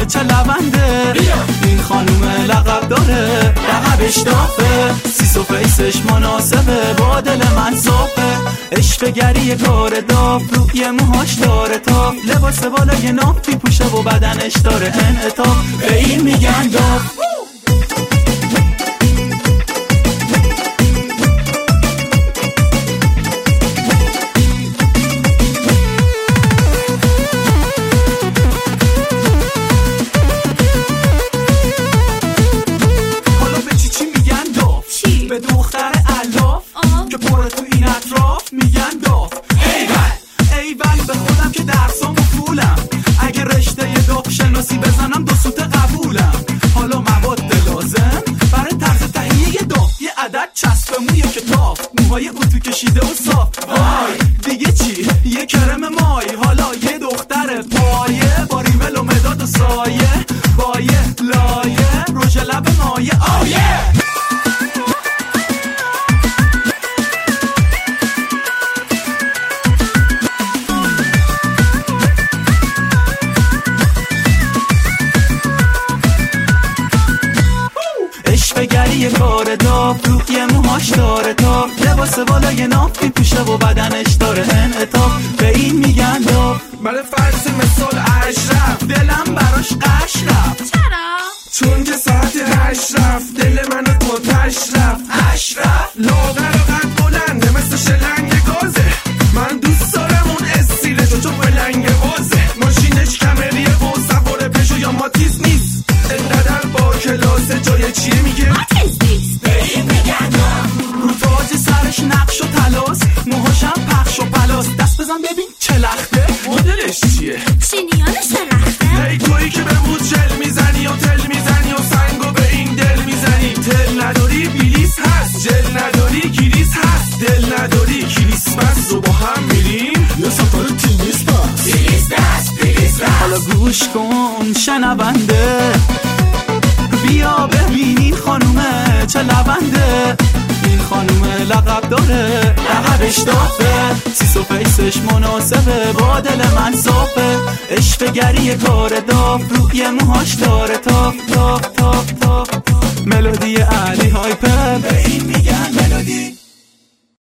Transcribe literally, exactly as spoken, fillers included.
چه لونده. این خانوم لقب داره، لقبش دافه، سیس و فیسش مناسبه، با دل من صافه. عشق گری کار داف، روی موهاش داره تاف، لباس بالای ناف میپوشه و بدنش داره انعطاف، به این میگن داف. به دختر علاف که پره تو این اطراف میگن داف. ایول ایول به خودم که درسامو فولم، اگه رشته داف شناسی بزنم دو سوت قبولم. حالا مواد لازم برای طرز تهیه داف، یه عدد چسب موی کتاف، موهای اتو کشیده و صاف. وای دیگه چی؟ یه کرم مای، حالا یه دختر پایه با ریمل و مداد و سایه، با یه لایه روژ لب مایه. آیه عشقگری کار داف، روی موهاش داره تاف، لباس بالای ناف میپوشه و بدنش داره انعطاف، به این میگن داف. من فرض مثال اشرف، دلم براش قش رفت. چرا؟ چون که ساعت هشت رفت، دل منو تو تش رفت. اشرف لاغر و قد بلنده مثل شلنگ گازه، من دوست دارم اون استیله تو تو بلنگ بازه. ماشینش کمریه و سوار پشو یا ماتیز نیست، انقدر با کلاسه جای چیه میگه ماتیز نیست، به این میگن داف. رو تاج سرش نقش و تلاس، موهاشم پخش و پلاس، دست بزن ببین چه لخته، مدلش چیه؟ چینیانش لخته. ای تویی که به بود جل میزنی و تل میزنی و سنگو به این دل میزنی. تل نداری بیلیس هست، جل نداری کلیس هست، دل نداری کلیس مست و با هم میریم یه سفر تینیس بست. بیلیس دست بیلیس دست. حالا گوش کن شنونده، بیا ببین این خانومه چه لونده. این خانوم لقب داره، لقبش دافه، سیس و فیسش مناسبه، با دل من صافه. عشق گری کار داف، روی موهاش داره تاف،